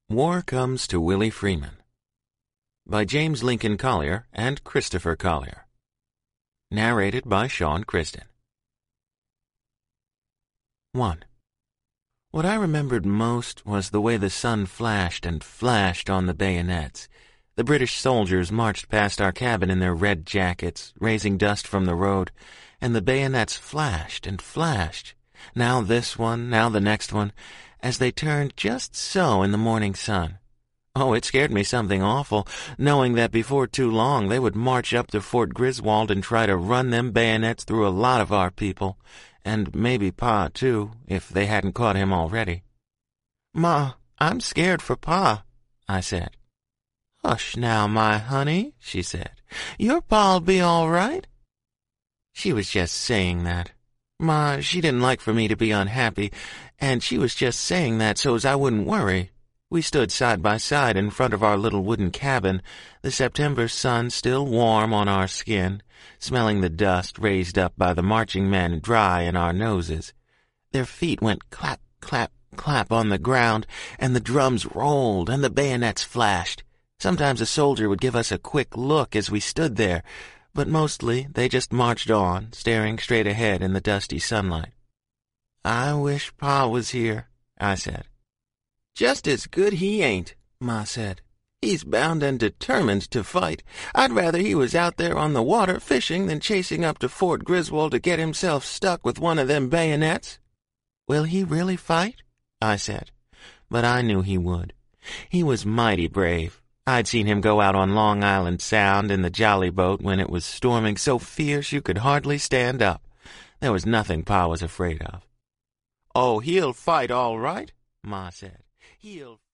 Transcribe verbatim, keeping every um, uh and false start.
War Comes to Willie Freeman by James Lincoln Collier and Christopher Collier. Narrated by Sean Kristin. one. What I remembered most was the way the sun flashed and flashed on the bayonets. The British soldiers marched past our cabin in their red jackets, raising dust from the road, and the bayonets flashed and flashed, now this one, now the next one, as they turned just so in the morning sun. Oh, it scared me something awful, knowing that before too long they would march up to Fort Griswold and try to run them bayonets through a lot of our people, and maybe Pa, too, if they hadn't caught him already. "Ma, I'm scared for Pa," I said. "Hush now, my honey," she said. "Your Pa'll be all right." She was just saying that. Ma, she didn't like for me to be unhappy, and she was just saying that so's I wouldn't worry. We stood side by side in front of our little wooden cabin, the September sun still warm on our skin, smelling the dust raised up by the marching men dry in our noses. Their feet went clap, clap, clap on the ground, and the drums rolled and the bayonets flashed. Sometimes a soldier would give us a quick look as we stood there, but mostly they just marched on, staring straight ahead in the dusty sunlight. "I wish Pa was here," I said. "Just as good he ain't," Ma said. "He's bound and determined to fight. I'd rather he was out there on the water fishing than chasing up to Fort Griswold to get himself stuck with one of them bayonets." "Will he really fight?" I said. But I knew he would. He was mighty brave. I'd seen him go out on Long Island Sound in the jolly boat when it was storming so fierce you could hardly stand up. There was nothing Pa was afraid of. "Oh, he'll fight all right," Ma said. "He'll